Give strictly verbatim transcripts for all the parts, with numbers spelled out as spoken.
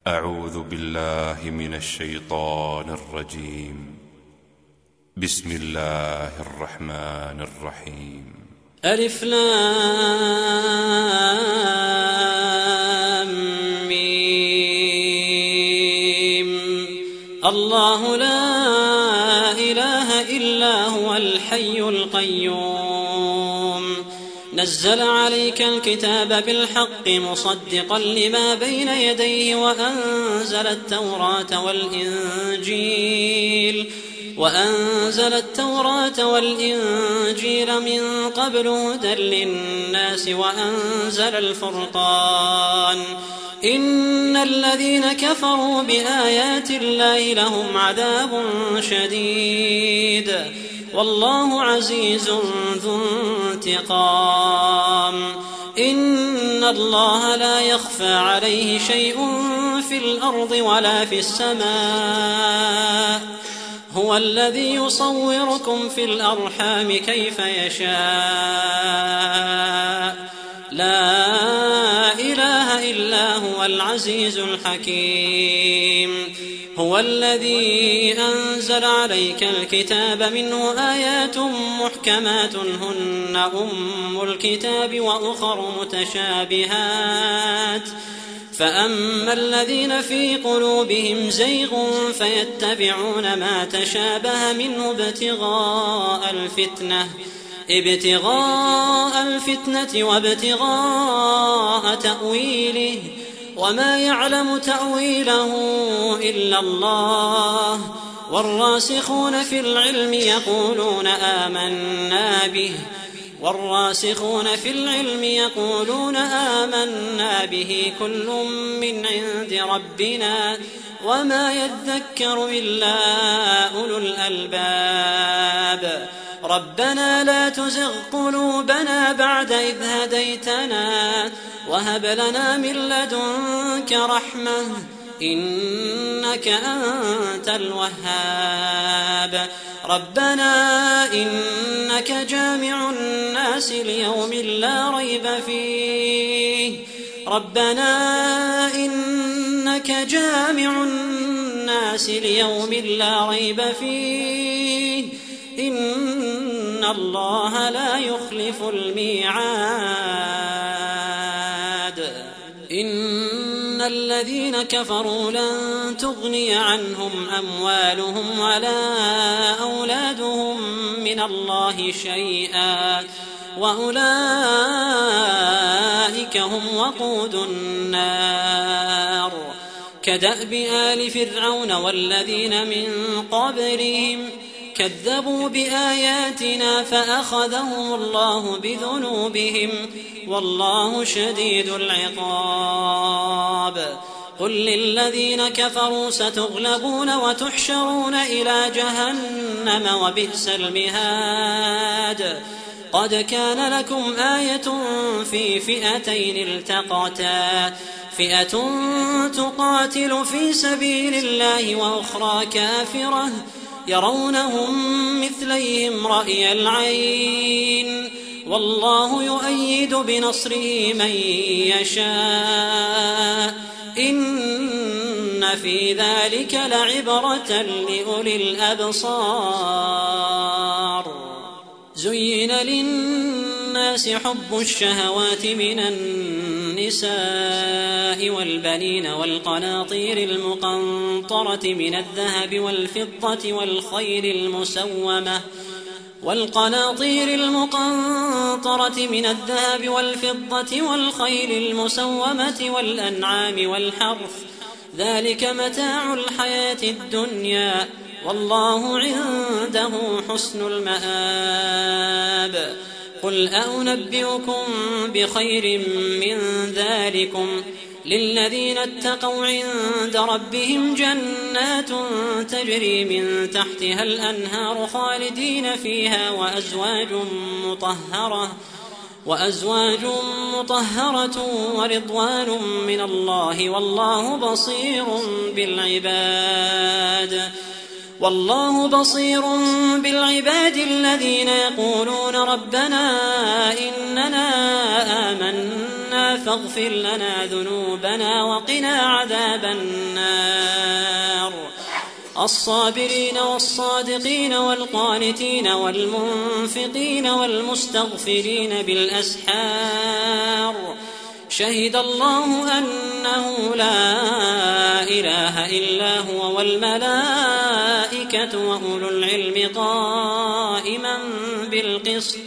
أعوذ بالله من الشيطان الرجيم. بسم الله الرحمن الرحيم. ألف لام ميم. الله لا إله إلا هو الحي القيوم نزل عليك الكتاب بالحق مصدقا لما بين يديه وأنزل التوراة والإنجيل وأنزل التوراة والإنجيل من قبل هدى للناس وأنزل الفرقان إن الذين كفروا بآيات الله لهم عذاب شديد والله عزيز ذو انتقام. إن الله لا يخفى عليه شيء في الأرض ولا في السماء هو الذي يصوركم في الأرحام كيف يشاء لا إله إلا هو العزيز الحكيم. هو الذي أنزل عليك الكتاب منه آيات محكمات هن أم الكتاب وأخر متشابهات فأما الذين في قلوبهم زيغ فيتبعون ما تشابه منه ابتغاء الفتنة ابتغاء الفتنة وابتغاء تأويله وما يعلم تأويله إلا الله والراسخون في العلم يقولون آمنا به والراسخون في العلم يقولون آمنا به كل من عند ربنا وما يذكر إلا أولو الألباب. ربنا لا تزغ قلوبنا بعد إذ هديتنا وهب لنا من لدنك رحمة إنك أنت الوهاب. ربنا إنك جامع الناس ليوم لا ريب فيه ربنا إنك جامع الناس ليوم لا ريب فيه إن الله لا يخلف الميعاد. إن الذين كفروا لن تغني عنهم أموالهم ولا أولادهم من الله شيئا وأولئك هم وقود النار. كدأب آل فرعون والذين من قبلهم كذبوا بآياتنا فأخذهم الله بذنوبهم والله شديد العقاب. قل للذين كفروا ستغلبون وتحشرون إلى جهنم وبئس المهاد. قد كان لكم آية في فئتين التقتا فئة تقاتل في سبيل الله وأخرى كافرة يرونهم مثليهم رأي العين والله يؤيد بنصره من يشاء إن في ذلك لعبرة لأولي الأبصار. زين للناس حب الشهوات من النساء والبنين والقناطير المقنطرة من الذهب والفضة والخيل المسومة والقناطير المقنطرة من الذهب والفضة والخيل المسومة والأنعام والحرث ذلك متاع الحياة الدنيا والله عنده حسن المآب. قل أنبئكم بخير من ذلكم للذين اتقوا عند ربهم جنات تجري من تحتها الأنهار خالدين فيها وأزواج مطهرة وأزواج مطهرة ورضوان من الله والله بصير بالعباد. والله بصير بالعباد الذين يقولون ربنا إننا آمنا ربنا فاغفر لنا ذنوبنا وقنا عذاب النار. الصابرين والصادقين والقانتين والمنفقين والمستغفرين بالأسحار. شهد الله أنه لا إله إلا هو والملائكة وأولو العلم قائما بالقسط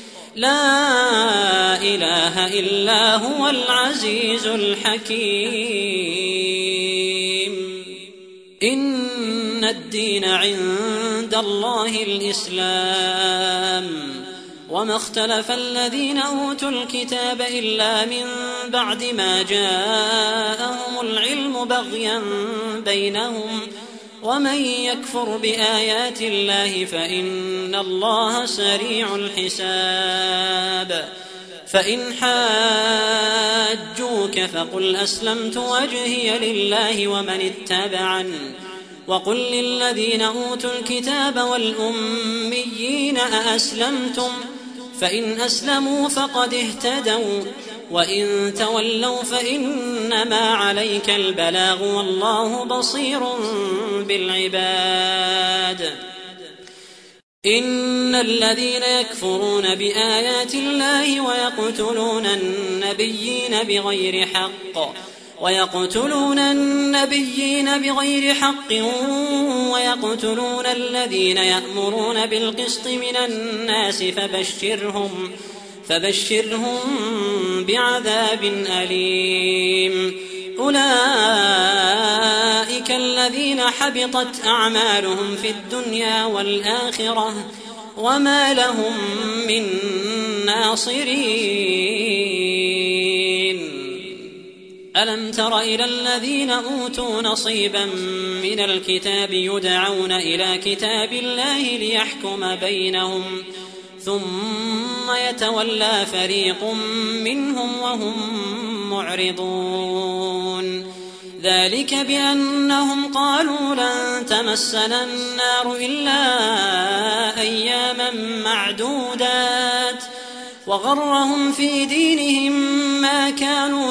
لا إله إلا هو العزيز الحكيم. إن الدين عند الله الإسلام وما اختلف الذين أوتوا الكتاب إلا من بعد ما جاءهم العلم بغيا بينهم ومن يكفر بآيات الله فإن الله سريع الحساب. فإن حاجوك فقل أسلمت وجهي لله ومن اتبعني وقل للذين أوتوا الكتاب والأميين أأسلمتم فإن أسلموا فقد اهتدوا وإن تولوا فإنما عليك البلاغ والله بصير بالعباد. إن الذين يكفرون بآيات الله ويقتلون النبيين بغير حق ويقتلون النبيين بغير حق ويقتلون الذين يأمرون بالقسط من الناس فبشرهم فبشرهم بعذاب أليم. أولئك الذين حبطت أعمالهم في الدنيا والآخرة وما لهم من ناصرين. ألم تر إلى الذين أوتوا نصيبا من الكتاب يدعون إلى كتاب الله ليحكم بينهم ثم يتولى فريق منهم وهم معرضون. ذلك بأنهم قالوا لن تمسنا النار إلا أياما معدودات وغرهم في دينهم ما كانوا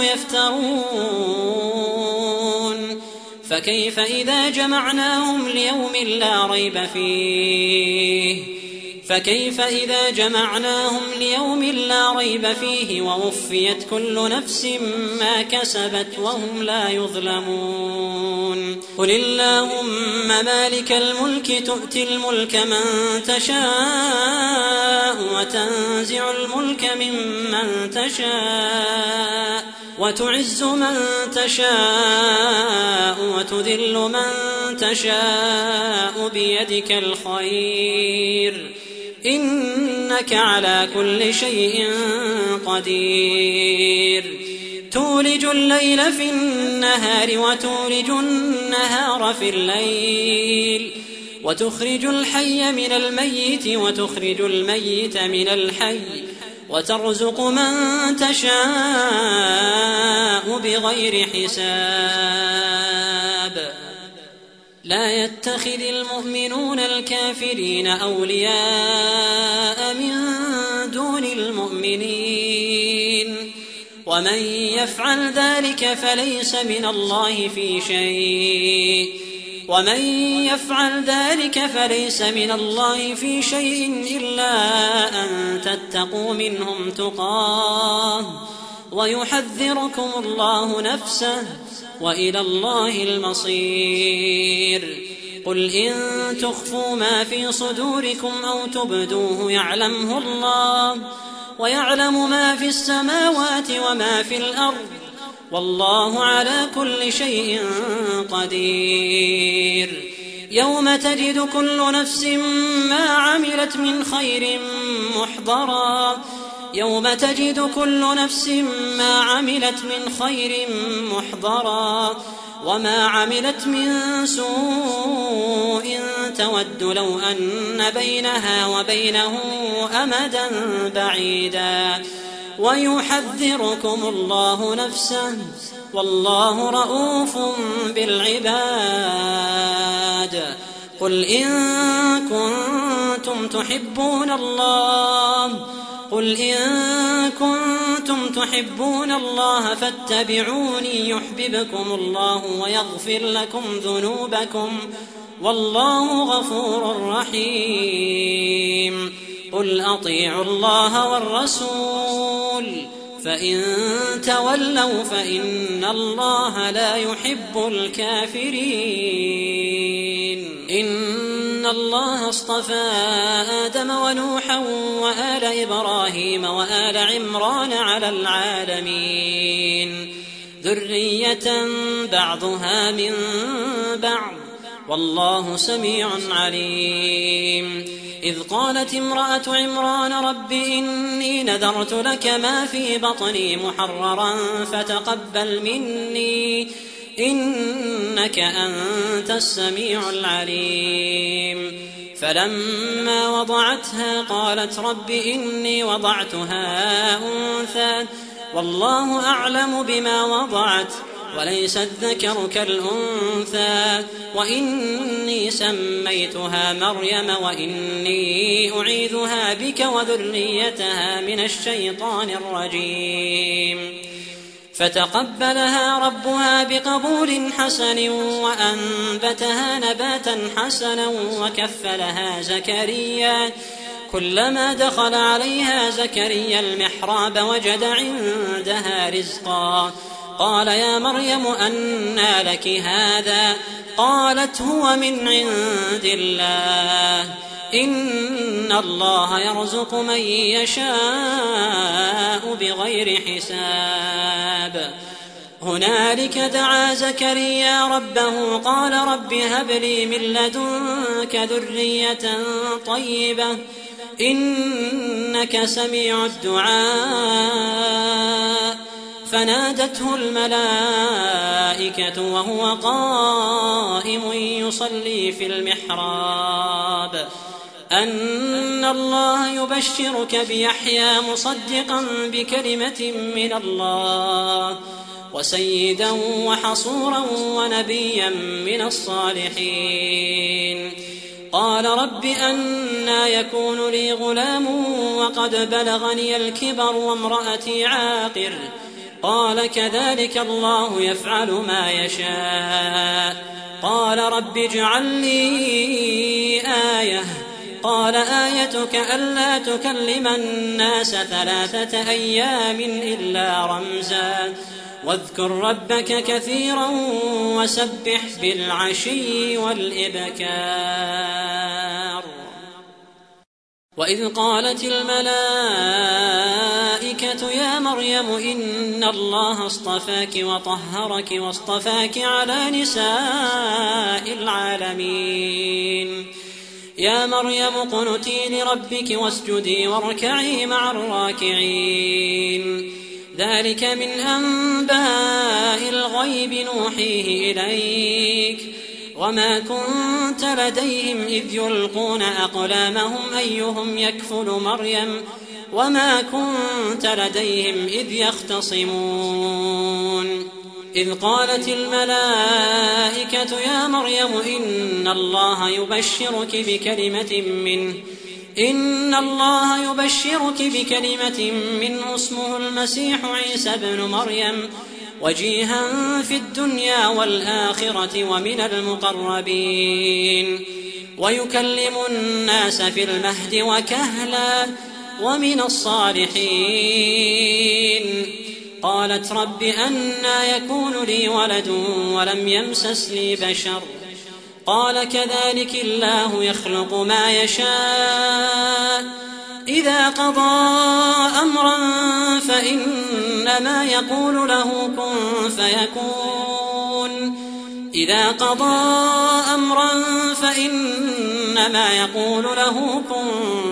يفترون. فكيف إذا جمعناهم ليوم لا ريب فيه فكيف إذا جمعناهم ليوم لا ريب فيه ووفيت كل نفس ما كسبت وهم لا يظلمون. قل اللهم مالك الملك تؤتي الملك من تشاء وتنزع الملك ممن تشاء وتعز من تشاء وتذل من تشاء بيدك الخير إنك على كل شيء قدير. تولج الليل في النهار وتولج النهار في الليل وتخرج الحي من الميت وتخرج الميت من الحي وترزق من تشاء بغير حساب. لا يتخذ المؤمنون الكافرين أولياء من دون المؤمنين ومن يفعل ذلك فليس من الله في شيء ومن يفعل ذلك فليس من الله في شيء إلا أن تتقوا منهم تقاه ويحذركم الله نفسه وإلى الله المصير. قل إن تخفوا ما في صدوركم أو تبدوه يعلمه الله ويعلم ما في السماوات وما في الأرض والله على كل شيء قدير. يوم تجد كل نفس ما عملت من خير محضرا يوم تجد كل نفس ما عملت من خير محضرا وما عملت من سوء تود لو أن بينها وبينه أمدا بعيدا ويحذركم الله نفسه والله رؤوف بالعباد. قل إن كنتم تحبون الله قل إن كنتم تحبون الله فاتبعوني يحببكم الله ويغفر لكم ذنوبكم والله غفور رحيم. قل أطيعوا الله والرسول فإن تولوا فإن الله لا يحب الكافرين. إن الله اصطفى آدم ونوحا وآل إبراهيم وآل عمران على العالمين ذرية بعضها من بعض والله سميع عليم. إذ قالت امرأة عمران رب إني نذرت لك ما في بطني محررا فتقبل مني إنك أنت السميع العليم. فلما وضعتها قالت رب إني وضعتها أنثى والله أعلم بما وضعت وليس الذكر كالأنثى وإني سميتها مريم وإني أعيذها بك وذريتها من الشيطان الرجيم. فتقبلها ربها بقبول حسن وأنبتها نباتا حسنا وكفلها زكريا كلما دخل عليها زكريا المحراب وجد عندها رزقا قال يا مريم أنى لك هذا قالت هو من عند الله إن الله يرزق من يشاء بغير حساب. هنالك دعا زكريا ربه قال رب هب لي من لدنك ذرية طيبة إنك سميع الدعاء. فنادته الملائكة وهو قائم يصلي في المحراب أن الله يبشرك بيحيى مصدقا بكلمة من الله وسيدا وحصورا ونبيا من الصالحين. قال رب أنى يكون لي غلام وقد بلغني الكبر وامرأتي عاقر قال كذلك الله يفعل ما يشاء. قال رب اجعل لي آية قال آيتك ألا تكلم الناس ثلاثة أيام إلا رمزا واذكر ربك كثيرا وسبح بالعشي والإبكار. وإذ قالت الملائكة يا مريم إن الله اصطفاك وطهرك واصطفاك على نساء العالمين. يا مريم اقنتي لربك واسجدي واركعي مع الراكعين. ذلك من أنباء الغيب نوحيه إليك وما كنت لديهم إذ يلقون أقلامهم أيهم يكفل مريم وما كنت لديهم إذ يختصمون. إذ قالت الملائكة يا مريم إن الله يبشرك بكلمة منه إن الله يبشرك بكلمة منه اسمه المسيح عيسى ابن مريم وجيها في الدنيا والآخرة ومن المقربين ويكلم الناس في المهد وكهلا ومن الصالحين. قالت رب أنى يكون لي ولد ولم يمسسني بشر قال كذلك الله يخلق ما يشاء إذا قضى أمرا فإنما يقول له كن فيكون إذا قضى أمرا فإنما يقول له كن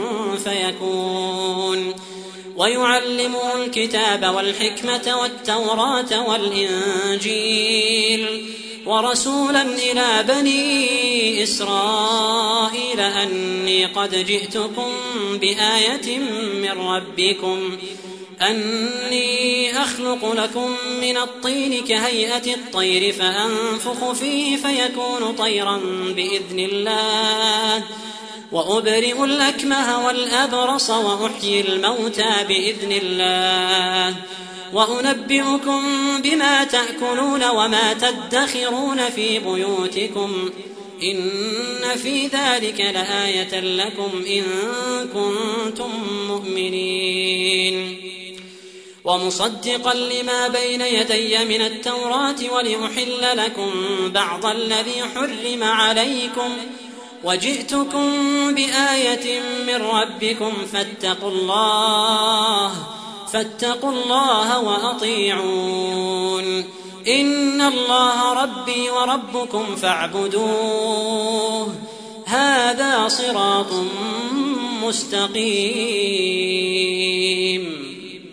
فيكون. ويعلمه الكتاب والحكمة والتوراة والإنجيل ورسولا إلى بني إسرائيل أني قد جئتكم بآية من ربكم أني أخلق لكم من الطين كهيئة الطير فأنفخ فيه فيكون طيرا بإذن الله وأبرئ الأكمه والأبرص وأحيي الموتى بإذن الله وأنبئكم بما تأكلون وما تدخرون في بيوتكم إن في ذلك لآية لكم إن كنتم مؤمنين ومصدقا لما بين يدي من التوراة ولأحل لكم بعض الذي حرم عليكم وجئتكم بآية من ربكم فاتقوا الله فاتقوا الله وأطيعون إن الله ربي وربكم فاعبدوه هذا صراط مستقيم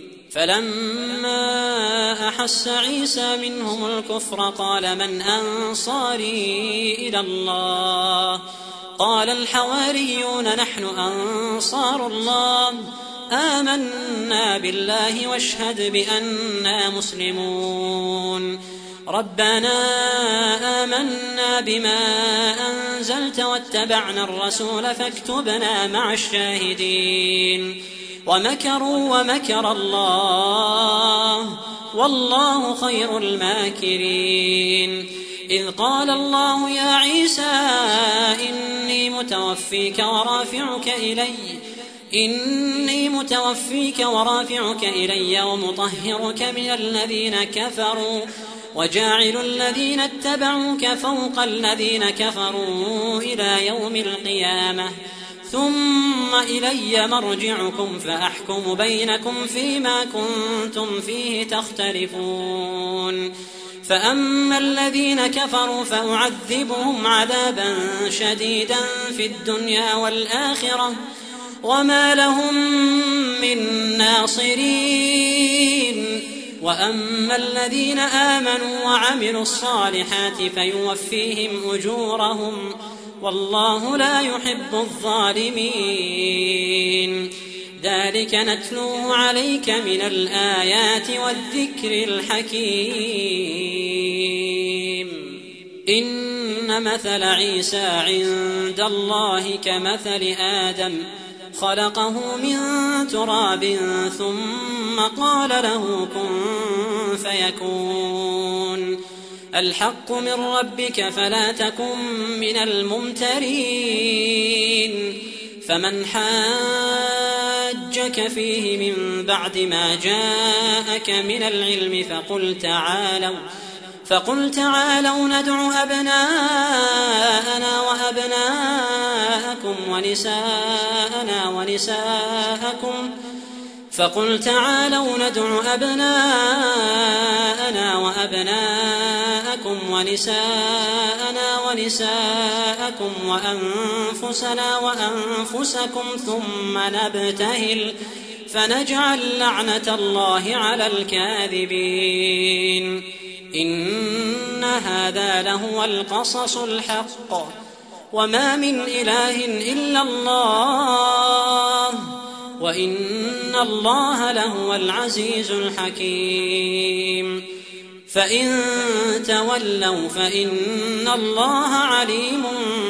فلما أحس عيسى منهم الكفر قال من أنصاري إلى الله قال الحواريون نحن أنصار الله آمنا بالله واشهد بأننا مسلمون ربنا آمنا بما أنزلت واتبعنا الرسول فاكتبنا مع الشاهدين ومكروا ومكر الله والله خير الماكرين إذ قال الله يا عيسى إني متوفيك ورافعك إلي إني متوفيك ورافعك إلي ومطهرك من الذين كفروا وجاعل الذين اتبعوك فوق الذين كفروا إلى يوم القيامة ثم إلي مرجعكم فأحكم بينكم فيما كنتم فيه تختلفون فأما الذين كفروا فأعذبهم عذابا شديدا في الدنيا والآخرة وما لهم من ناصرين وأما الذين آمنوا وعملوا الصالحات فيوفيهم أجورهم والله لا يحب الظالمين ذلك نتلوه عليك من الآيات والذكر الحكيم إن مثل عيسى عند الله كمثل آدم خلقه من تراب ثم قال له كن فيكون الحق من ربك فلا تكن من الممترين فمن حاجك فيه من بعد ما جاءك من العلم فقل تعالوا فقل تعالوا ندع أبناءنا وأبناءكم ونساءنا ونساءكم فقل تعالوا ندع أبناءنا وأبناءكم ونساءنا ونساءكم وأنفسنا وأنفسكم ثم نبتهل فنجعل لعنة الله على الكاذبين إن هذا لهو القصص الحق وما من إله إلا الله وإن الله لهو العزيز الحكيم فإن تولوا فإن الله عليم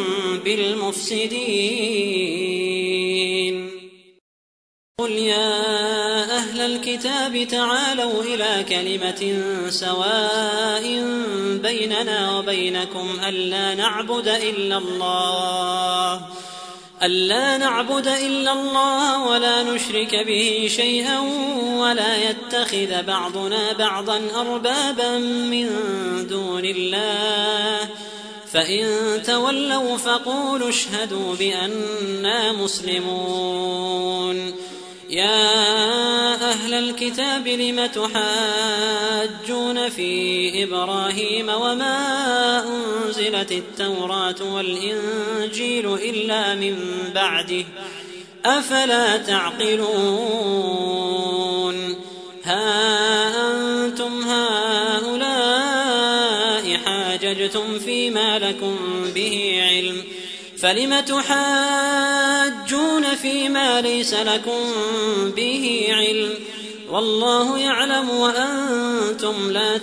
بالمفسدين قل يا أهل الكتاب تعالوا إلى كلمة سواء بيننا وبينكم ألا نعبد إلا الله ألا نعبد إلا الله ولا نشرك به شيئا ولا يتخذ بعضنا بعضا أربابا من دون الله فإن تولوا فقولوا اشهدوا بأننا مسلمون يا أهل الكتاب لم تحاجون في إبراهيم وما أنزلت التوراة والإنجيل إلا من بعده أفلا تعقلون ها أنتم هؤلاء حاججتم فيما لكم به علم فلم تحاجون فيما ليس لكم به علم والله يعلم وأنتم لا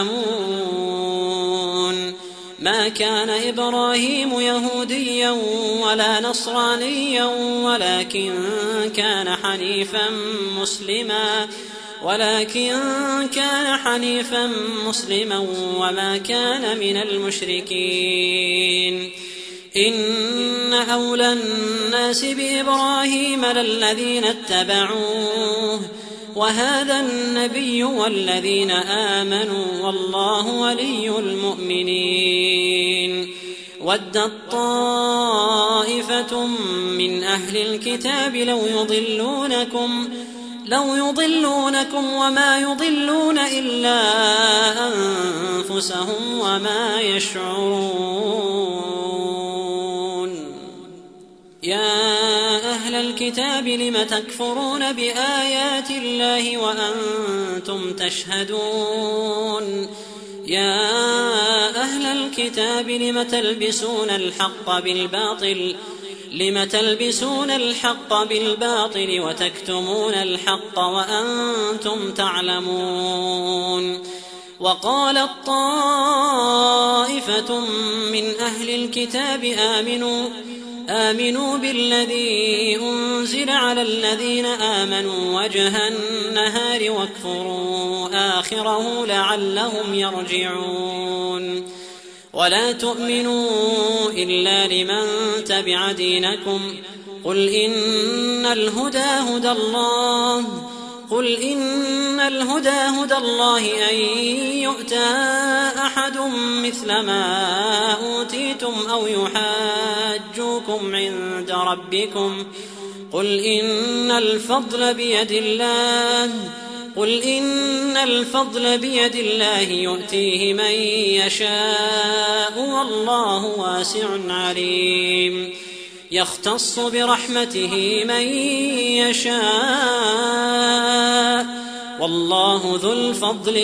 تعلمون ما كان إبراهيم يهوديا ولا نصرانيا ولكن كان حنيفا مسلما ولكن كان حنيفا مسلما وما كان من المشركين. إن أولى الناس بإبراهيم للذين اتبعوه وهذا النبي والذين آمنوا والله ولي المؤمنين. ودت طائفة من أهل الكتاب لو يضلونكم لو يضلونكم وما يضلون إلا أنفسهم وما يشعرون. يا أهل الكتاب لم تكفرون بآيات الله وأنتم تشهدون. يا أهل الكتاب لم تلبسون الحق بالباطل لم تلبسون الحق بالباطل وتكتمون الحق وأنتم تعلمون. وقالت طائفة من أهل الكتاب آمنوا آمنوا بالذي أنزل على الذين آمنوا وجه النهار واكفروا آخره لعلهم يرجعون. ولا تؤمنوا إلا لمن تبع دينكم قل إن الهدى هدى الله قل إن الهدى هدى الله أن يؤتى أحد مثل ما أوتيتم أو يحاجوكم عند ربكم قل إن الفضل بيد الله قل إن الفضل بيد الله يؤتيه من يشاء والله واسع عليم. يختص برحمته من يشاء والله ذو الفضل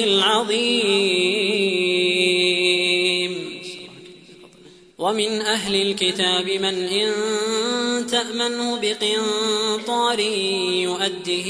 العظيم. ومن أهل الكتاب من إن تأمنه بقنطار يؤده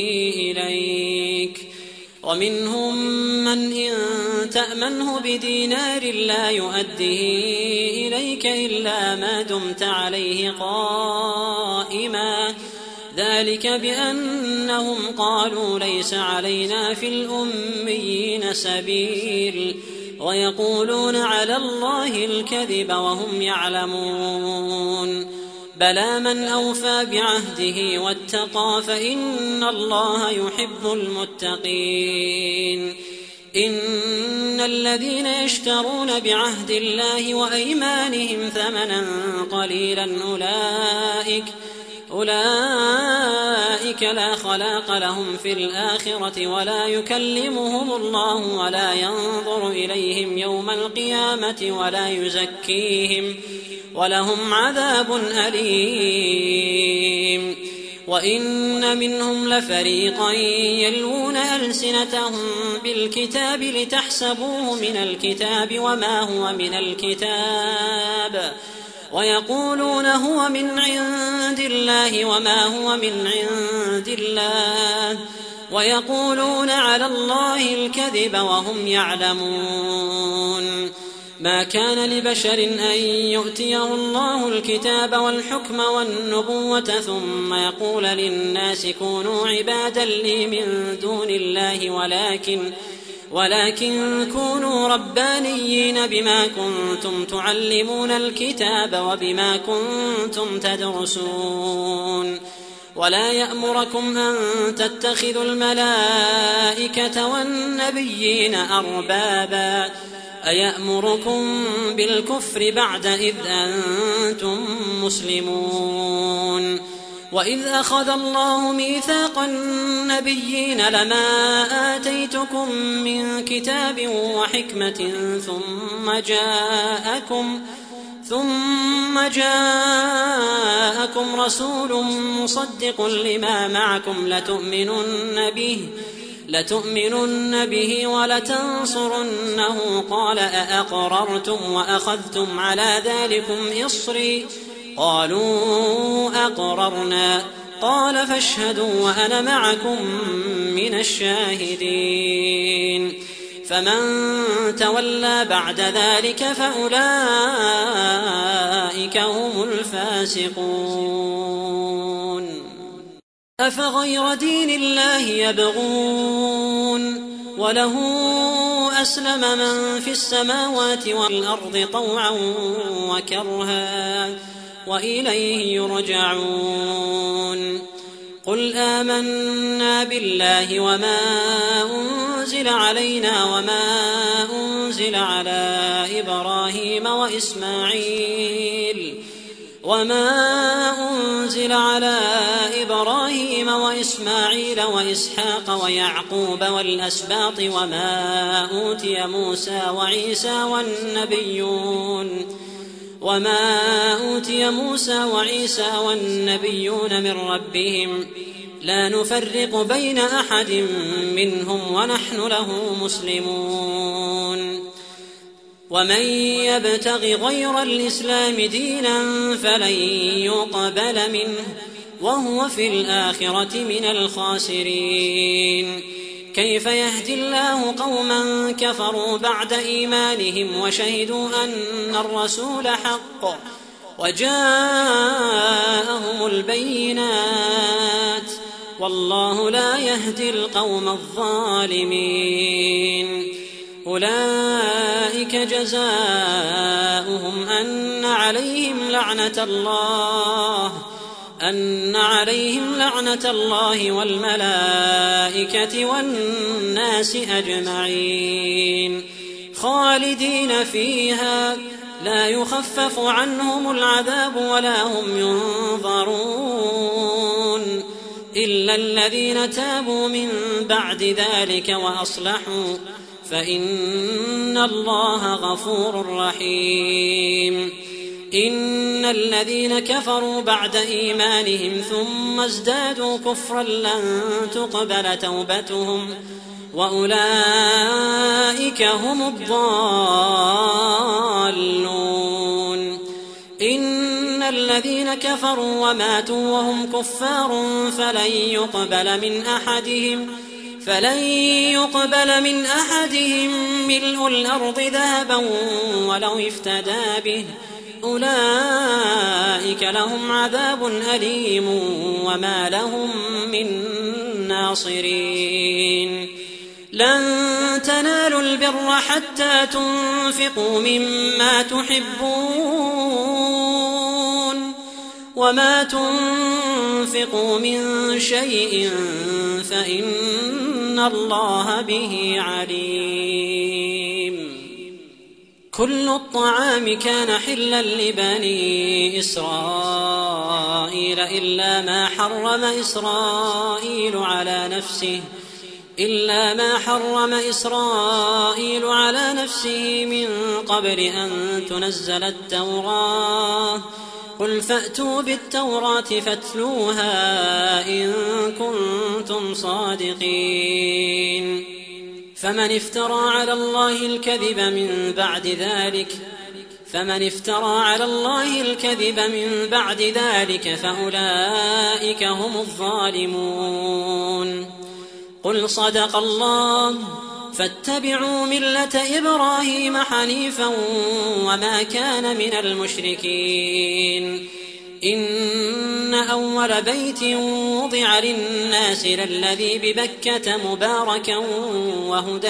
إليك ومنهم من إن تأمنه بدينار لا يؤده إليك إلا ما دمت عليه قائما ذلك بأنهم قالوا ليس علينا في الأميين سبيل ويقولون على الله الكذب وهم يعلمون. بلى من أوفى بعهده واتقى فإن الله يحب المتقين. إن الذين يشترون بعهد الله وأيمانهم ثمنا قليلا أولئك أولئك لا خلاق لهم في الآخرة ولا يكلمهم الله ولا ينظر إليهم يوم القيامة ولا يزكيهم ولهم عذاب أليم. وإن منهم لفريقا يلوون ألسنتهم بالكتاب لتحسبوه من الكتاب وما هو من الكتاب ويقولون هو من عند الله وما هو من عند الله ويقولون على الله الكذب وهم يعلمون. ما كان لبشر أن يؤتيه الله الكتاب والحكم والنبوة ثم يقول للناس كونوا عبادا لي من دون الله ولكن ولكن كونوا ربانيين بما كنتم تعلمون الكتاب وبما كنتم تدرسون. ولا يأمركم أن تتخذوا الملائكة والنبيين أربابا أيأمركم بالكفر بعد إذ أنتم مسلمون. وإذ أخذ الله ميثاق النبيين لما آتيتكم من كتاب وحكمة ثم جاءكم ثم جاءكم رسول مصدق لما معكم لتؤمنن به لتؤمنن به ولتنصرنه قال أأقررتم وأخذتم على ذلكم إصري قالوا أقررنا قال فاشهدوا وأنا معكم من الشاهدين. فمن تولى بعد ذلك فأولئك هم الفاسقون. أفغير دين الله يبغون وله أسلم من في السماوات والأرض طوعا وكرها وإليه يرجعون قل آمنا بالله وما أنزل علينا وما أنزل على إبراهيم وإسماعيل وما أنزل على إبراهيم وإسماعيل وإسحاق ويعقوب والأسباط وما أوتي موسى وعيسى والنبيون وما أوتي موسى وعيسى والنبيون من ربهم لا نفرق بين أحد منهم ونحن له مسلمون ومن يبتغ غير الإسلام دينا فلن يقبل منه وهو في الآخرة من الخاسرين كيف يهدي الله قوما كفروا بعد إيمانهم وشهدوا أن الرسول حق وجاءهم البينات والله لا يهدي القوم الظالمين أولئك جزاؤهم أن عليهم لعنة الله أن عليهم لعنة الله والملائكة والناس أجمعين خالدين فيها لا يخفف عنهم العذاب ولا هم ينظرون إلا الذين تابوا من بعد ذلك وأصلحوا فإن الله غفور رحيم إن الذين كفروا بعد إيمانهم ثم ازدادوا كفرا لن تقبل توبتهم وأولئك هم الضالون إن الذين كفروا وماتوا وهم كفار فلن يقبل من أحدهم فلن يقبل من أحدهم ملء الأرض ذهبا ولو افتدى به أولئك لهم عذاب أليم وما لهم من ناصرين لن تنالوا البر حتى تنفقوا مما تحبون وما تنفقوا من شيء فإن الله به عليم كل الطعام كان حلا لبني إسرائيل إلا ما حرم إسرائيل على نفسه إلا ما حرم إسرائيل على نفسه من قبل أن تنزل التوراة قل فأتوا بالتوراة فاتلوها إن كنتم صادقين فمن افترى على الله الكذب من بعد ذلك فمن افترى على الله الكذب من بعد ذلك فأولئك هم الظالمون قل صدق الله فاتبعوا ملة إبراهيم حنيفا وما كان من المشركين إن أول بيت وضع للناس للذي ببكة مباركا وهدى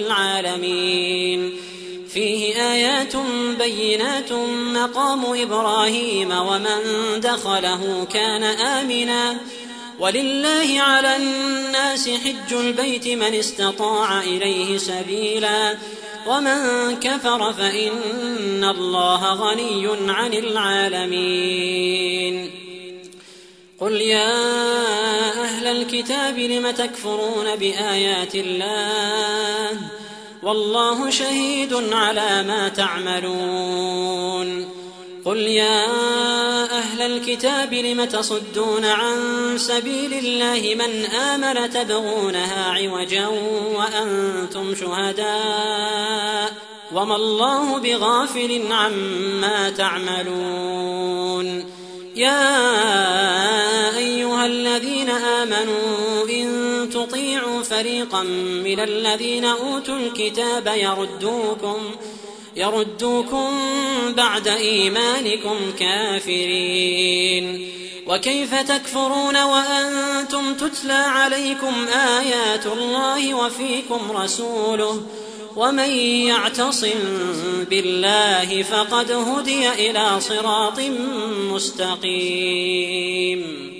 للعالمين فيه آيات بينات مقام إبراهيم ومن دخله كان آمنا ولله على الناس حج البيت من استطاع إليه سبيلا ومن كفر فإن الله غني عن العالمين قل يا أهل الكتاب لم تكفرون بآيات الله والله شهيد على ما تعملون قل يا أهل الكتاب لم تصدون عن سبيل الله من آمن تبغونها عوجا وأنتم شهداء وما الله بغافل عما تعملون يا أيها الذين آمنوا إن تطيعوا فريقا من الذين أوتوا الكتاب يردوكم يردوكم بعد إيمانكم كافرين وكيف تكفرون وأنتم تتلى عليكم آيات الله وفيكم رسوله ومن يعتصم بالله فقد هدي إلى صراط مستقيم.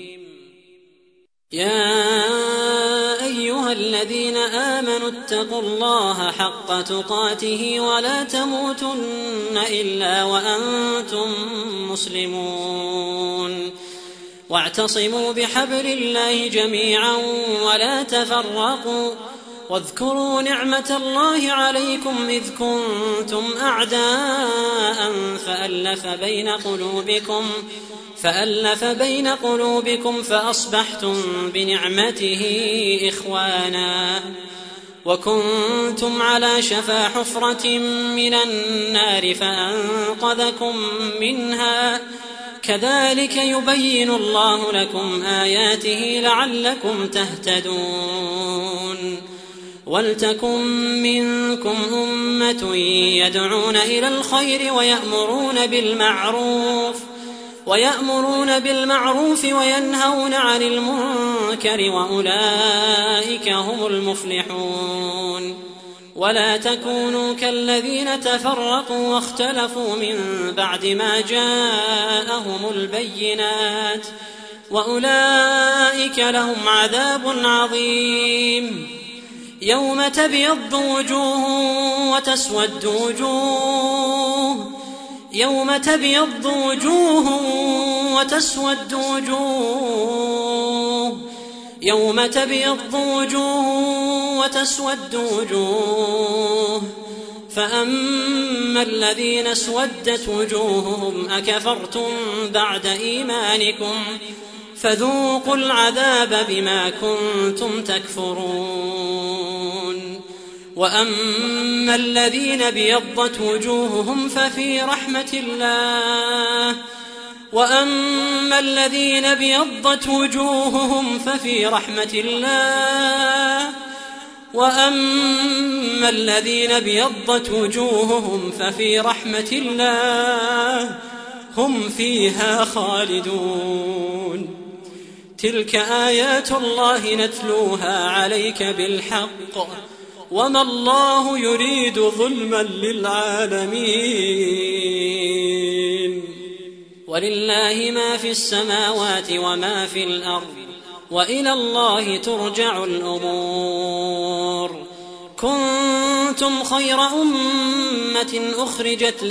يا أيها الذين آمنوا اتقوا الله حق تقاته ولا تموتن إلا وأنتم مسلمون واعتصموا بحبل الله جميعا ولا تفرقوا واذكروا نعمة الله عليكم إذ كنتم أعداء فألف بين قلوبكم فألف بين قلوبكم فأصبحتم بنعمته إخوانا وكنتم على شفا حفرة من النار فأنقذكم منها كذلك يبين الله لكم آياته لعلكم تهتدون. ولتكن منكم أمة يدعون إلى الخير ويأمرون بالمعروف ويأمرون بالمعروف وينهون عن المنكر وأولئك هم المفلحون. ولا تكونوا كالذين تفرقوا واختلفوا من بعد ما جاءهم البينات وأولئك لهم عذاب عظيم. يوم تبيض وجوه وتسود وجوه يوم تبيض وجوه وتسود وجوه يوم تبيض وجوه وتسود وجوه فأما الذين اسودت وجوههم أكفرتم بعد إيمانكم فذوقوا العذاب بما كنتم تكفرون. وأما الذين ابيضت وجوههم ففي رحمة الله وأما الذين ابيضت وجوههم ففي رحمة الله وأما الذين ابيضت وجوههم ففي رحمة الله هم فيها خالدون. تلك آيات الله نتلوها عليك بالحق وما الله يريد ظلما للعالمين. ولله ما في السماوات وما في الأرض وإلى الله ترجع الأمور. كنتم خير أمة أخرجت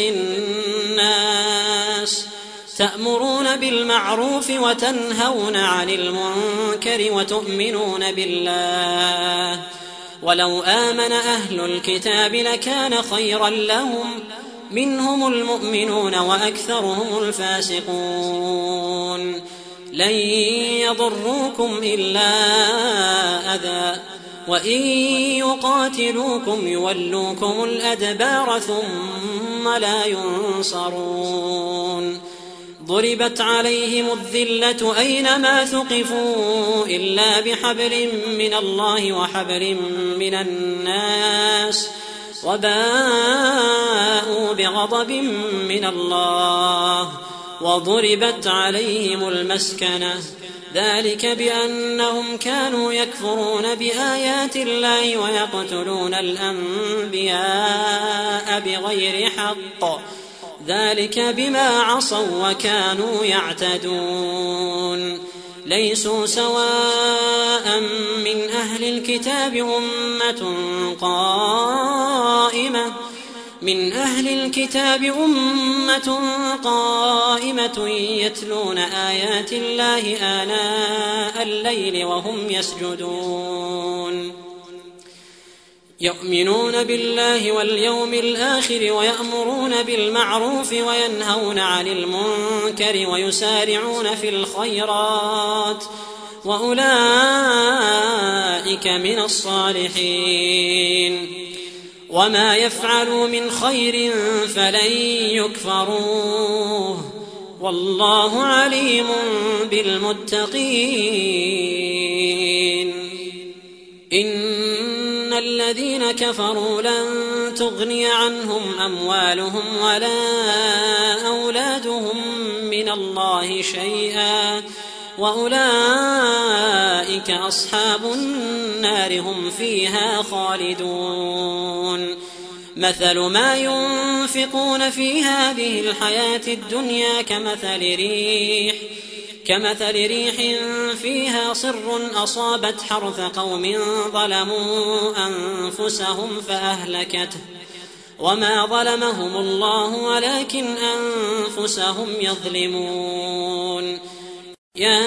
للناس تأمرون بالمعروف وتنهون عن المنكر وتؤمنون بالله ولو آمن أهل الكتاب لكان خيرا لهم منهم المؤمنون وأكثرهم الفاسقون. لن يضروكم إلا أذى وإن يقاتلوكم يولوكم الأدبار ثم لا ينصرون. ضربت عليهم الذلة أينما ثقفوا إلا بحبل من الله وحبل من الناس وباءوا بغضب من الله وضربت عليهم المسكنة ذلك بأنهم كانوا يكفرون بآيات الله ويقتلون الأنبياء بغير حق ذلك بما عصوا وكانوا يعتدون. ليسوا سواء من أهل الكتاب أمة قائمة من أهل الكتاب أمة قائمة يتلون آيات الله آناء الليل وهم يسجدون يؤمنون بالله واليوم الآخر ويأمرون بالمعروف وينهون عن المنكر ويسارعون في الخيرات وأولئك من الصالحين. وما يفعلوا من خير فلن يكفروه والله عليم بالمتقين. إن الذين كفروا لن تغني عنهم أموالهم ولا أولادهم من الله شيئا وأولئك أصحاب النار هم فيها خالدون مثل ما ينفقون في هذه الحياة الدنيا كمثل ريح كمثل ريح فيها صر أصابت حرث قوم ظلموا أنفسهم فأهلكته وما ظلمهم الله ولكن أنفسهم يظلمون يا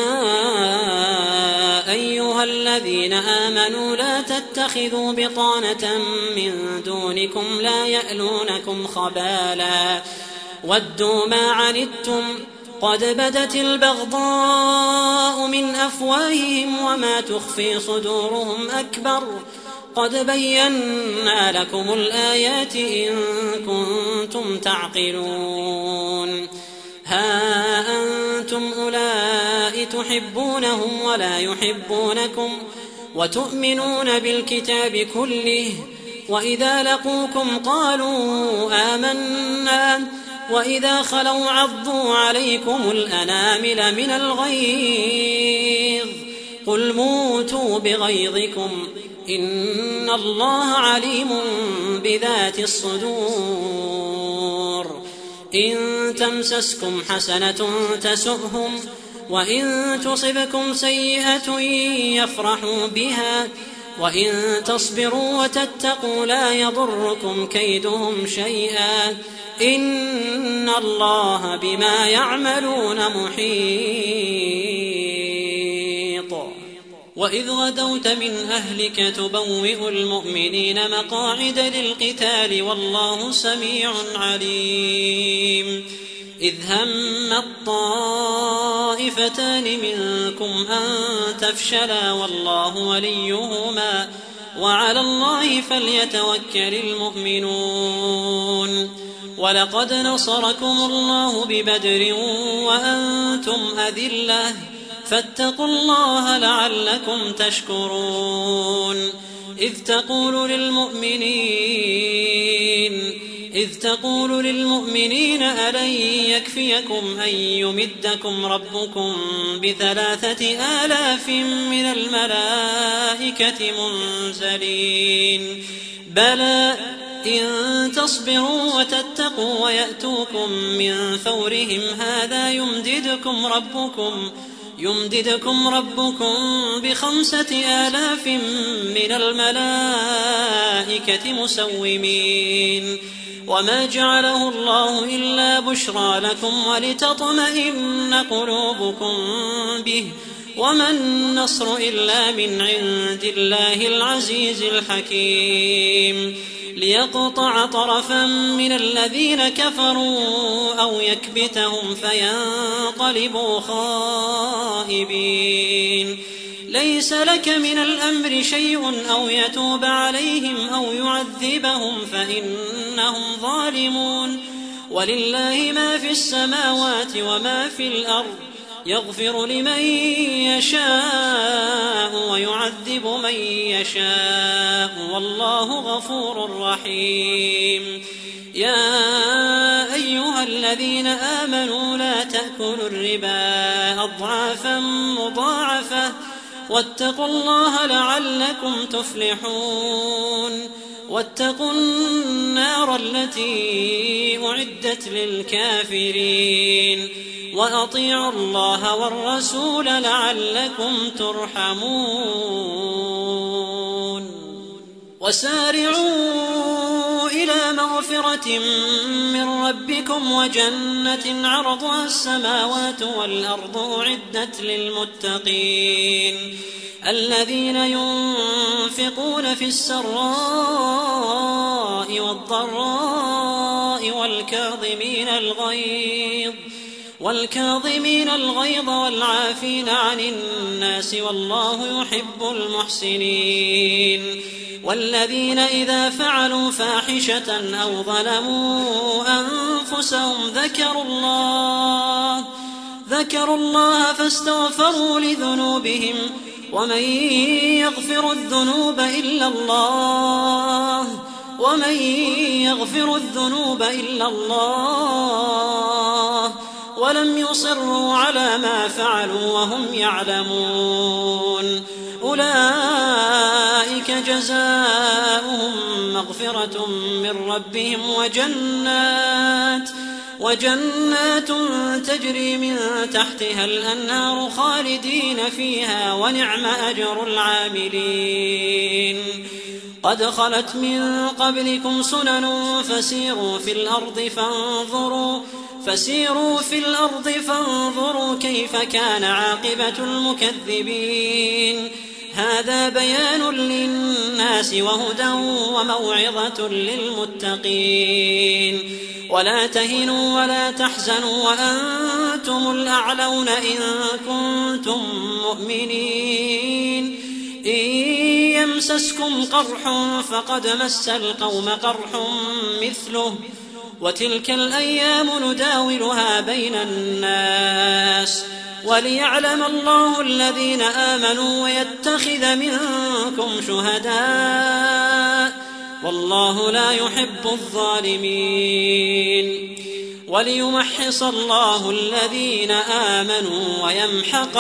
أيها الذين آمنوا لا تتخذوا بطانة من دونكم لا يألونكم خبالا ودوا ما عنتم قد بدت البغضاء من أفواههم وما تخفي صدورهم أكبر قد بينا لكم الآيات إن كنتم تعقلون ها أنتم أولئك تحبونهم ولا يحبونكم وتؤمنون بالكتاب كله وإذا لقوكم قالوا آمنا وإذا خلوا عضوا عليكم الأنامل من الغيظ قل موتوا بغيظكم إن الله عليم بذات الصدور إن تمسسكم حسنة تسؤهم وإن تصبكم سيئة يفرحوا بها وإن تصبروا وتتقوا لا يضركم كيدهم شيئا إن الله بما يعملون محيط وإذ غدوت من أهلك تبوئ المؤمنين مقاعد للقتال والله سميع عليم إذ هم الطائفتان منكم أن تفشلا والله وليهما وعلى الله فليتوكل المؤمنون ولقد نصركم الله ببدر وأنتم أذلة فاتقوا الله لعلكم تشكرون إذ تقول للمؤمنين إذ تقول للمؤمنين ألن يكفيكم أن يمدكم ربكم بثلاثة آلاف من الملائكة منزلين بلى إن تصبروا وتتقوا ويأتوكم من فورهم هذا يمددكم ربكم يمددكم ربكم بخمسة آلاف من الملائكة مسومين وما جعله الله إلا بشرى لكم ولتطمئن قلوبكم به وما النصر إلا من عند الله العزيز الحكيم ليقطع طرفا من الذين كفروا أو يكبتهم فينقلبوا خائبين ليس لك من الأمر شيء أو يتوب عليهم أو يعذبهم فإنهم ظالمون ولله ما في السماوات وما في الأرض يغفر لمن يشاء ويعذب من يشاء والله غفور رحيم يا أيها الذين آمنوا لا تأكلوا الربا أضعافا مضاعفة واتقوا الله لعلكم تفلحون واتقوا النار التي أعدت للكافرين وأطيعوا الله والرسول لعلكم ترحمون وسارعوا إلى مغفرة من ربكم وجنة عرضها السماوات والأرض أعدت للمتقين الذين ينفقون في السراء والضراء والكاظمين الغيظ والكاظمين الغيظ والعافين عن الناس والله يحب المحسنين والذين إذا فعلوا فاحشة أو ظلموا أنفسهم ذكروا الله ذكروا الله فاستغفروا لذنوبهم ومن يغفر الذنوب إلا الله ومن يغفر الذنوب إلا الله ولم يصروا على ما فعلوا وهم يعلمون أولئك جزاؤهم مغفرة من ربهم وجنات وجنات تجري من تحتها الأنهار خالدين فيها ونعم أجر العاملين قد خلت من قبلكم سنن فسيروا في الأرض فانظروا فسيروا في الأرض فانظروا كيف كان عاقبة المكذبين هذا بيان للناس وهدى وموعظة للمتقين ولا تهنوا ولا تحزنوا وأنتم الأعلون إن كنتم مؤمنين إن يمسسكم قرح فقد مس القوم قرح مثله وتلك الأيام نداولها بين الناس وليعلم الله الذين آمنوا ويتخذ منكم شهداء والله لا يحب الظالمين وليمحص الله الذين آمنوا ويمحق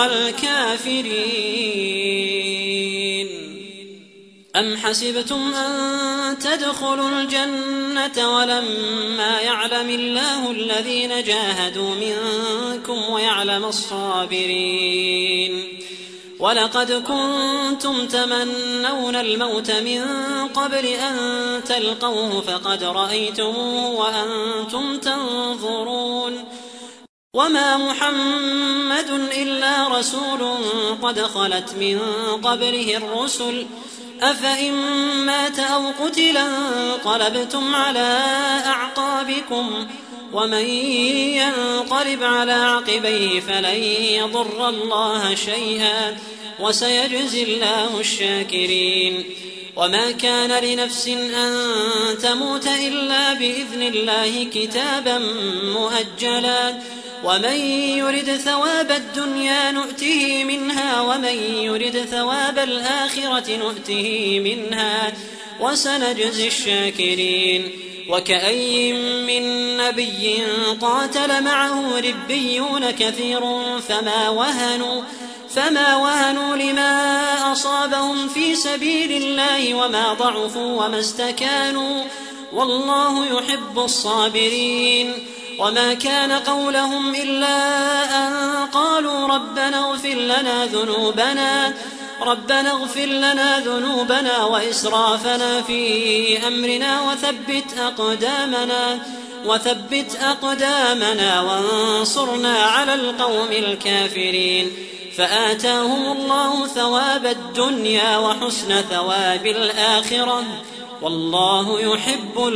الكافرين أم حسبتم أن تدخلوا الجنة ولما يعلم الله الذين جاهدوا منكم ويعلم الصابرين ولقد كنتم تمنون الموت من قبل أن تلقوه فقد رأيتموه وأنتم تنظرون وما محمد إلا رسول قد خلت من قبله الرسل أفإن مات أو قتل انقلبتم على أعقابكم ومن ينقلب على عقبيه فلن يضر الله شيئا وسيجزي الله الشاكرين وما كان لنفس أن تموت إلا بإذن الله كتابا مؤجلا ومن يرد ثواب الدنيا نؤته منها ومن يرد ثواب الآخرة نؤته منها وسنجزي الشاكرين وكأي من نبي قاتل معه ربيون كثير فما وهنوا فما وهنوا لما أصابهم في سبيل الله وما ضعفوا وما استكانوا والله يحب الصابرين وما كان قولهم إلا أن قالوا ربنا اغفر لنا ذنوبنا ربنا اغفر لنا ذنوبنا وإسرافنا في أمرنا وثبت أقدامنا وثبت أقدامنا وانصرنا على القوم الكافرين فآتاهم الله ثواب الدنيا وحسن ثواب الآخرة والله يحب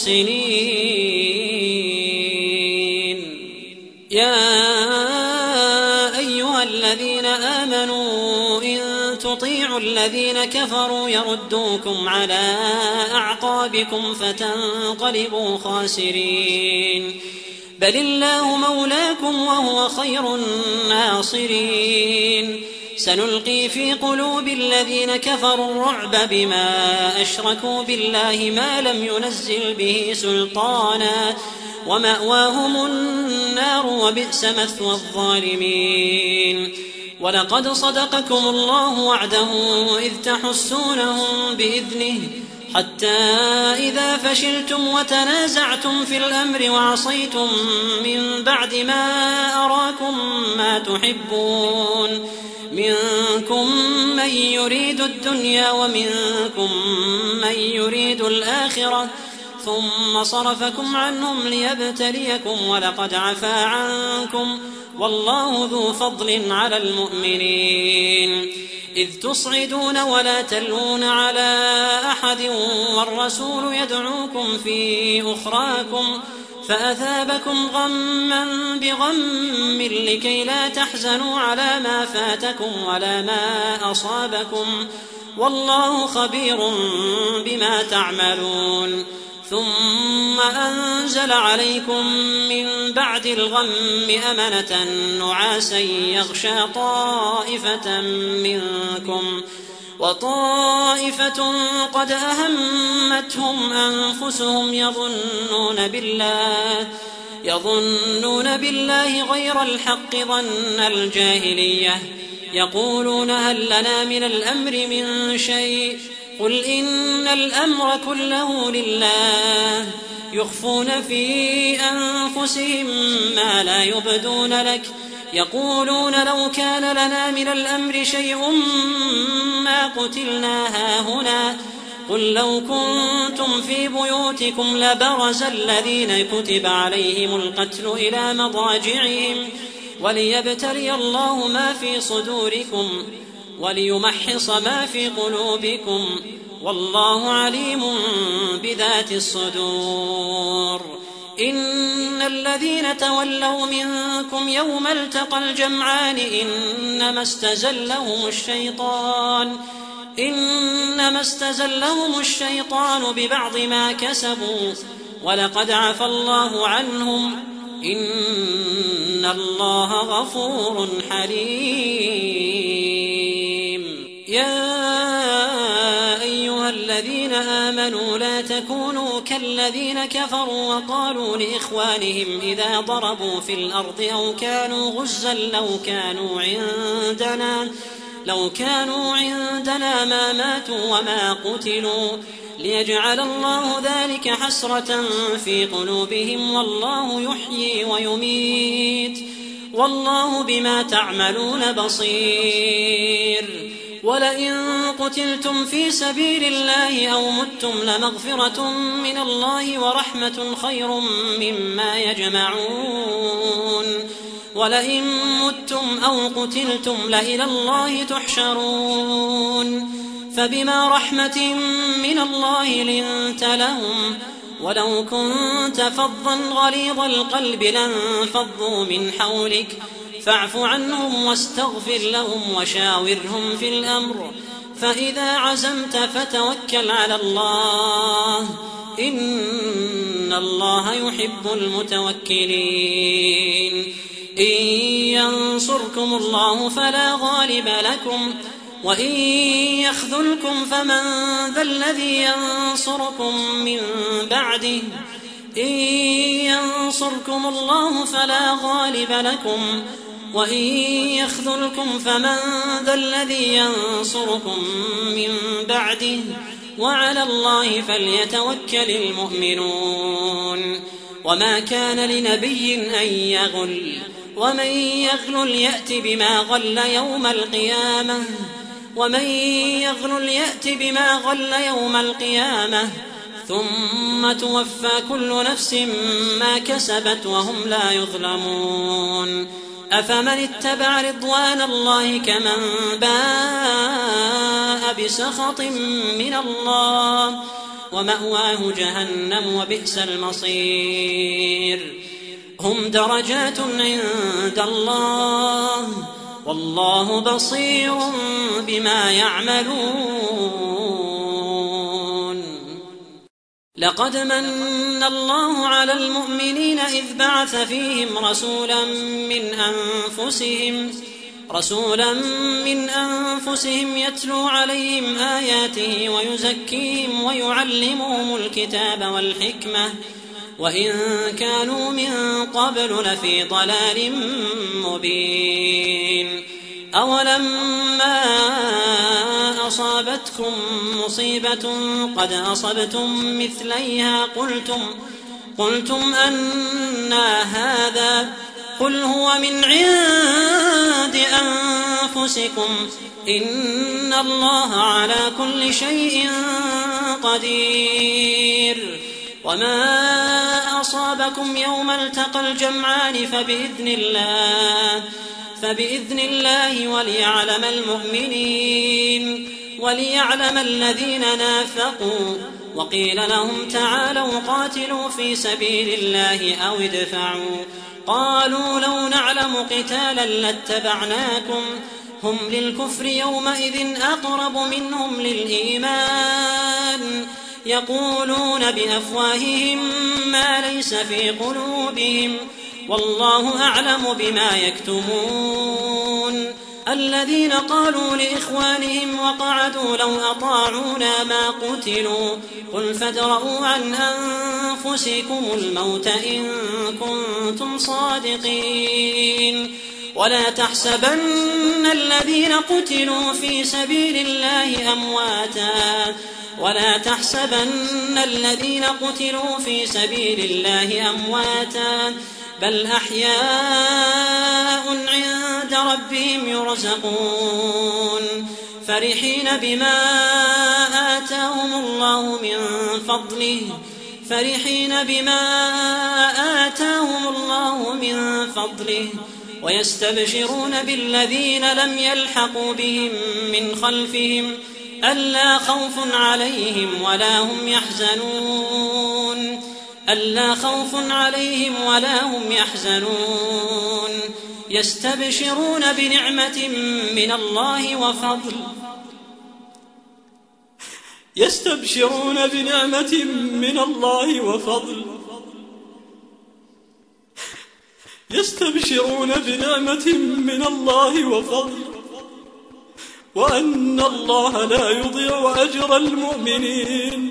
المحسنين يا أيها الذين آمنوا إن تطيعوا الذين كفروا يردوكم على أعقابكم فتنقلبوا خاسرين بل الله مولاكم وهو خير الناصرين سنلقي في قلوب الذين كفروا الرعب بما أشركوا بالله ما لم ينزل به سلطانا ومأواهم النار وبئس مثوى الظالمين ولقد صدقكم الله وعده إذ تحسونهم بإذنه حتى إذا فشلتم وتنازعتم في الأمر وعصيتم من بعد ما أراكم ما تحبون منكم من يريد الدنيا ومنكم من يريد الآخرة ثم صرفكم عنهم ليبتليكم ولقد عفا عنكم والله ذو فضل على المؤمنين إذ تصعدون ولا تلون على أحد والرسول يدعوكم في أخراكم فأثابكم غما بغم لكي لا تحزنوا على ما فاتكم ولا ما أصابكم والله خبير بما تعملون ثم أنزل عليكم من بعد الغم أمنة نعاسا يغشى طائفة منكم وطائفة قد أهمتهم أنفسهم يظنون بالله يظنون بالله غير الحق ظن الجاهلية يقولون هل لنا من الأمر من شيء قل إن الأمر كله لله يخفون في أنفسهم ما لا يبدون لك يقولون لو كان لنا من الأمر شيء ما قتلنا هاهنا قل لو كنتم في بيوتكم لبرز الذين كتب عليهم القتل إلى مضاجعهم وليبتلي الله ما في صدوركم وليمحص ما في قلوبكم والله عليم بذات الصدور إن الذين تولوا منكم يوم التقى الجمعان إنما استزلهم الشيطان إنما استزلهم الشيطان ببعض ما كسبوا ولقد عفى الله عنهم إن الله غفور حليم. يا أيها الذين آمنوا لا تكونوا كالذين كفروا وقالوا لإخوانهم إذا ضربوا في الأرض أو كانوا غزا لو كانوا عندنا لو كانوا عندنا ما ماتوا وما قتلوا ليجعل الله ذلك حسرة في قلوبهم والله يحيي ويميت والله بما تعملون بصير. ولئن قتلتم في سبيل الله أو متم لمغفرة من الله ورحمة خير مما يجمعون ولئن متم أو قتلتم لإلى الله تحشرون فبما رحمة من الله لنت لهم ولو كنت فظا غليظ القلب لانفضوا من حولك فاعف عنهم واستغفر لهم وشاورهم في الأمر فإذا عزمت فتوكل على الله إن الله يحب المتوكلين. إن ينصركم الله فلا غالب لكم وإن يخذلكم فمن ذا الذي ينصركم من بعده إن ينصركم الله فلا غالب لكم وإن يخذلكم فمن ذا الذي ينصركم من بعده وعلى الله فليتوكل المؤمنون. وما كان لنبي أن يغل ومن يغل يأت بما غل يوم القيامة ومن يغل يأت بما غل يوم القيامة ثم توفى كل نفس ما كسبت وهم لا يظلمون. أفمن اتبع رضوان الله كمن باء بسخط من الله ومأواه جهنم وبئس المصير. هم درجات عند الله والله بصير بما يعملون. لقد من الله على المؤمنين إذ بعث فيهم رسولا من أنفسهم رسولا من أنفسهم يتلو عليهم آياته ويزكيهم ويعلمهم الكتاب والحكمة وإن كانوا من قبل لفي ضلال مبين. أولما أصابتكم مصيبة قد أصبتم مثليها قلتم قلتم أنى هذا قل هو من عند أنفسكم إن الله على كل شيء قدير. وما أصابكم يوم التقى الجمعان فبإذن الله فبإذن الله وليعلم المؤمنين وليعلم الذين نافقوا. وقيل لهم تعالوا قاتلوا في سبيل الله أو ادفعوا قالوا لو نعلم قتالا لاتبعناكم هم للكفر يومئذ أقرب منهم للإيمان يقولون بأفواههم ما ليس في قلوبهم والله أعلم بما يكتمون. الذين قالوا لإخوانهم وقعدوا لو أطاعونا ما قتلوا قل فادرءوا عن أنفسكم الموت إن كنتم صادقين ولا تحسبن الذين قتلوا في سبيل الله أمواتا ولا تحسبن الذين قتلوا في سبيل الله أمواتا بل أحياء عند ربهم يرزقون فرحين بما آتاهم الله من فضله فرحين بما آتاهم الله من فضله ويستبشرون بالذين لم يلحقوا بهم من خلفهم ألا خوف عليهم ولا هم يحزنون ألا خوف عليهم ولا هم يحزنون يستبشرون بنعمة من الله وفضل يستبشرون بنعمة من الله وفضل يستبشرون بنعمة من الله وفضل وأن الله لا يضيع أجر المؤمنين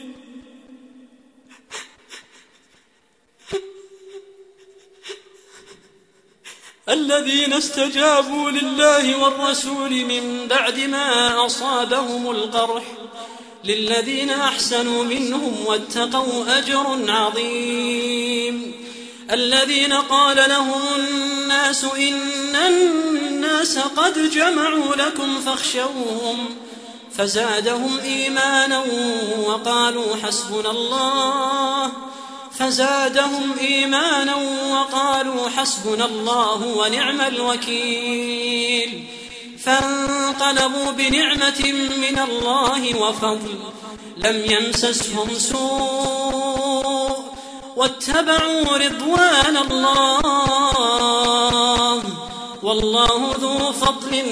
الذين استجابوا لله والرسول من بعد ما أصابهم القرح للذين أحسنوا منهم واتقوا أجر عظيم الذين قال لهم الناس إن الناس قد جمعوا لكم فاخشوهم فزادهم إيمانا وقالوا حسبنا الله فزادهم إيمانا وقالوا حسبنا الله ونعم الوكيل فانقلبوا بنعمة من الله وفضل لم يمسسهم سوء واتبعوا رضوان الله والله ذو فضل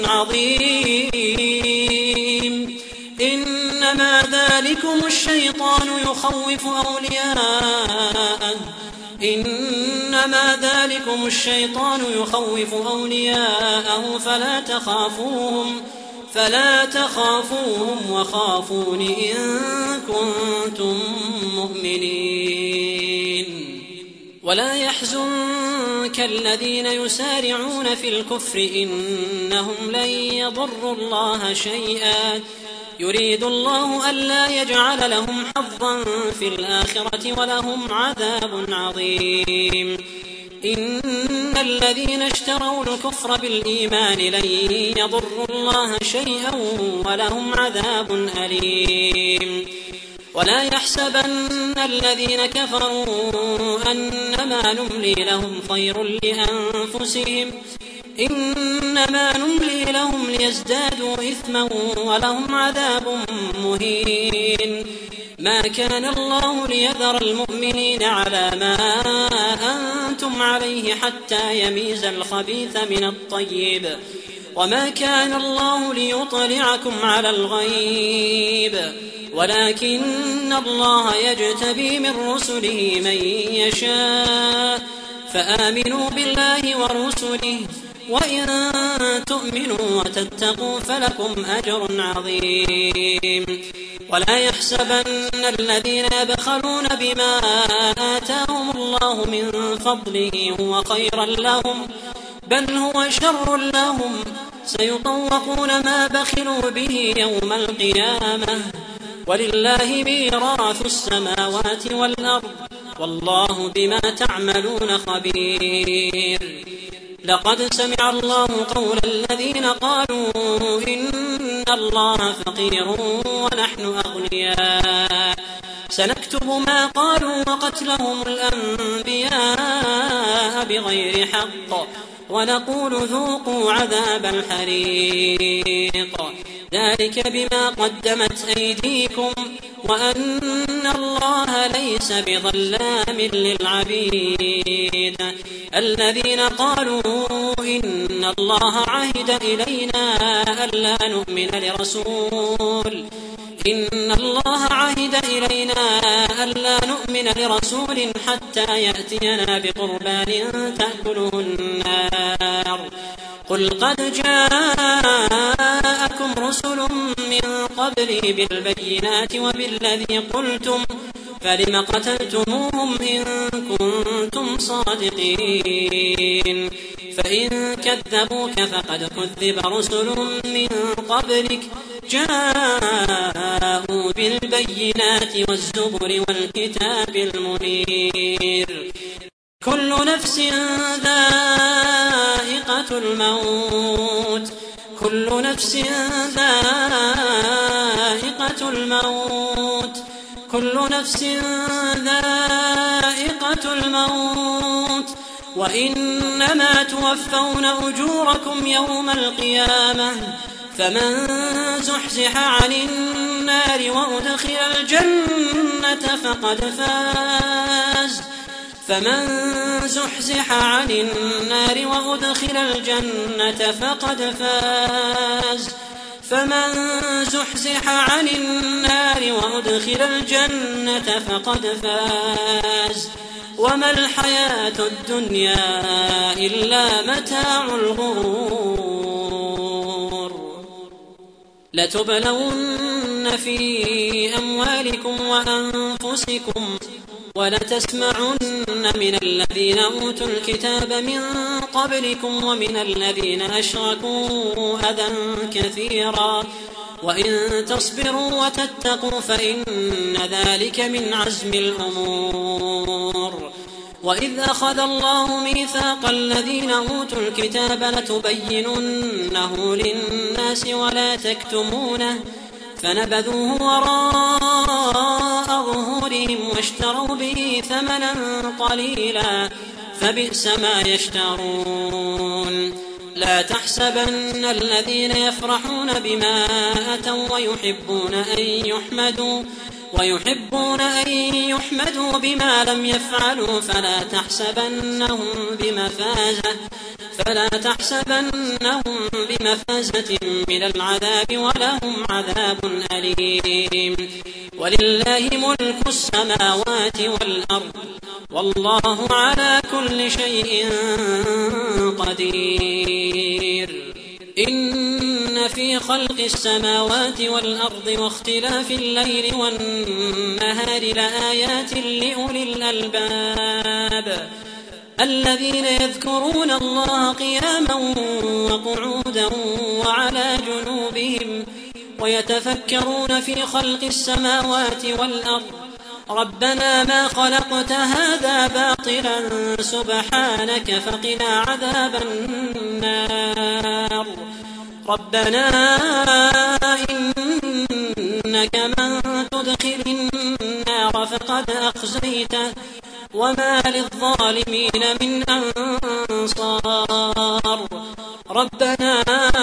عظيم إنما ذلكم الشيطان يخوف أولياءه إنما ذلكم الشيطان يخوف أولياءه فلا تخافوهم فلا تخافوهم وخافون إن كنتم مؤمنين ولا يحزنك الذين يسارعون في الكفر إنهم لن يضروا الله شيئا يريد الله ألا يجعل لهم حظا في الآخرة ولهم عذاب عظيم إن الذين اشتروا الكفر بالإيمان لن يضروا الله شيئا ولهم عذاب أليم ولا يحسبن الذين كفروا أنما نملي لهم خير لأنفسهم إنما نملي لهم ليزدادوا إثما ولهم عذاب مهين ما كان الله ليذر المؤمنين على ما أنتم عليه حتى يميز الخبيث من الطيب وما كان الله ليطلعكم على الغيب ولكن الله يجتبي من رسله من يشاء فآمنوا بالله ورسله وإن تؤمنوا وتتقوا فلكم أجر عظيم ولا يحسبن الذين يبخلون بما آتاهم الله من فضله هو خيرا لهم بل هو شر لهم سيطوقون ما بخلوا به يوم القيامة ولله ميراث السماوات والأرض والله بما تعملون خبير لقد سمع الله قول الذين قالوا إن الله فقير ونحن أغنياء سنكتب ما قالوا وقتلهم الأنبياء بغير حق ونقول ذوقوا عذاب الحريق ذلك بما قدمت أيديكم وأن الله ليس بظلام للعبيد الذين قالوا إن الله عهد إلينا ألا نؤمن لرسول إن الله عهد إلينا ألا نؤمن لرسول حتى يأتينا بقربان تأكله النار قل قد جاءكم رسل من قبلي بالبينات وبالذي قلتم فلم قتلتموهم إن كنتم صادقين فإن كذبوك فقد كذب رسل من قبلك جاءوا بالبينات والزبر والكتاب المنير كل نفس ذائقة الموت كل نفس ذائقة الموت كل نفس ذائقة الموت وإنما توفون أجوركم يوم القيامة فمن زحزح عن النار وأدخل الجنة فقد فاز فمن زحزح عن النار وأدخل الجنة فقد فاز فمن زحزح عن النار وأدخل الجنة فقد فاز وما الحياة الدنيا إلا متاع الغرور لتبلون في أموالكم وأنفسكم ولتسمعن من الذين أوتوا الكتاب من قبلكم ومن الذين أشركوا أذى كثيرا وإن تصبروا وتتقوا فإن ذلك من عزم الأمور وإذ أخذ الله ميثاق الذين أوتوا الكتاب لتبيننه للناس ولا تكتمونه فنبذوه وراء ظهورهم واشتروا به ثمنا قليلا فبئس ما يشترون لا تحسبن الذين يفرحون بما أتوا ويحبون أن يحمدوا ويحبون أن يحمدوا بما لم يفعلوا فلا تحسبنهم بمفازة فلا تحسبنهم بمفازة من العذاب ولهم عذاب أليم ولله ملك السماوات والأرض والله على كل شيء قدير إن في خلق السماوات والأرض واختلاف الليل والنهار لآيات لأولي الألباب الذين يذكرون الله قياما وقعودا وعلى جنوبهم ويتفكرون في خلق السماوات والأرض ربنا ما خلقت هذا باطلا سبحانك فقنا عذاب النار ربنا إنك من تدخل النار فقد أخزيته وما للظالمين من أنصار ربنا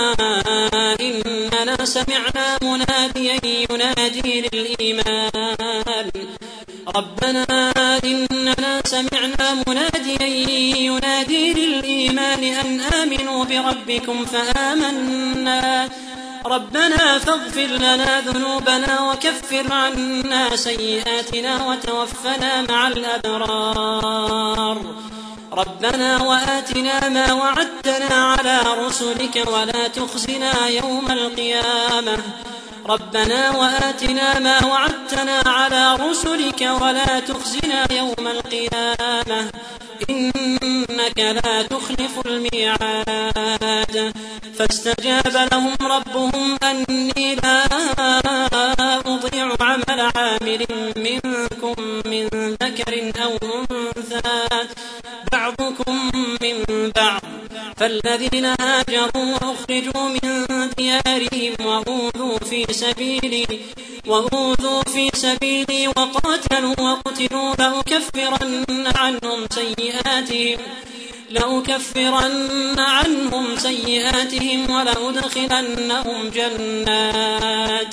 إننا سمعنا مناديا ينادي للإيمان ربنا إننا سمعنا مناديا ينادي للإيمان أن آمنوا بربكم فآمنا ربنا فاغفر لنا ذنوبنا وكفر عنا سيئاتنا وتوفنا مع الأبرار ربنا وآتنا ما وعدتنا على رسلك ولا تخزنا يوم القيامة ربنا وآتنا ما وعدتنا على رسلك ولا تخزنا يوم القيامة إنك لا تخلف الميعاد فاستجاب لهم ربهم أني لا أضيع عمل عامل منكم من ذكر أو أنثى بعضكم من بعض فالذين هاجروا وأخرجوا من ديارهم وأوذوا في سبيلي وأوذوا في سبيلي وقاتلوا وقتلوا لأكفرن عنهم سيئاتهم لأكفرن عنهم سيئاتهم ولأدخلنهم جنات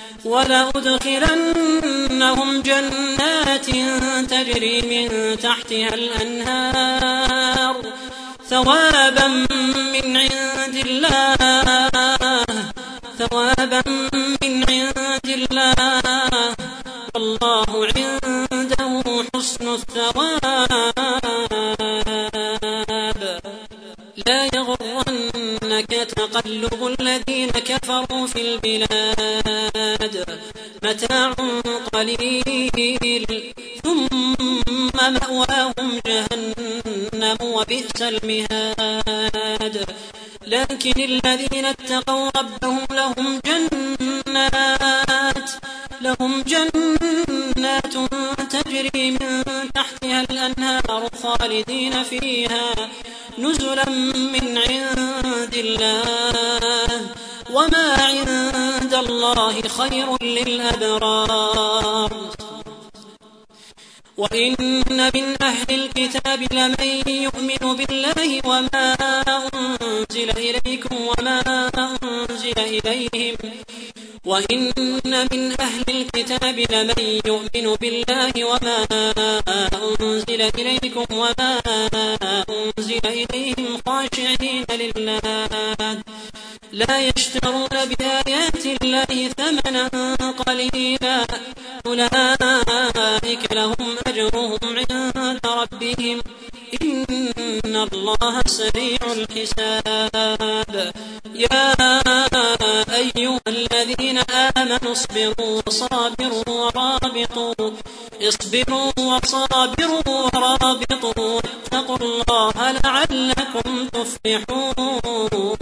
ولأدخلنهم جنات تجري من تحتها الأنهار ثوابا من عند الله ثوابا من عند الله والله عنده حسن الثواب لا يغرنك تقلب الذين كفروا في البلاد متاع قليل ثم مأواهم جهنم وبئس المهاد لكن الذين اتقوا ربهم لهم جنات لهم جنات تجري من تحتها الأنهار خالدين فيها نزلا من عند الله وما عند الله خير للأبرار. وإن من أهل الكتاب لمن يؤمن بالله وما أنزل إليكم وما أنزل إليهم وإن من أهل الكتاب لمن يؤمن بالله وما أنزل إليكم وما أنزل إليهم خاشعين لله لا يشترون بآيات الله ثمنا قليلا أولئك لهم أجرهم عند ربهم إن الله سريع الحساب. يا أيها الذين آمنوا اصبروا وصابروا ورابطوا اصبروا وصابروا ورابطوا واتقوا الله لعلكم تفلحون.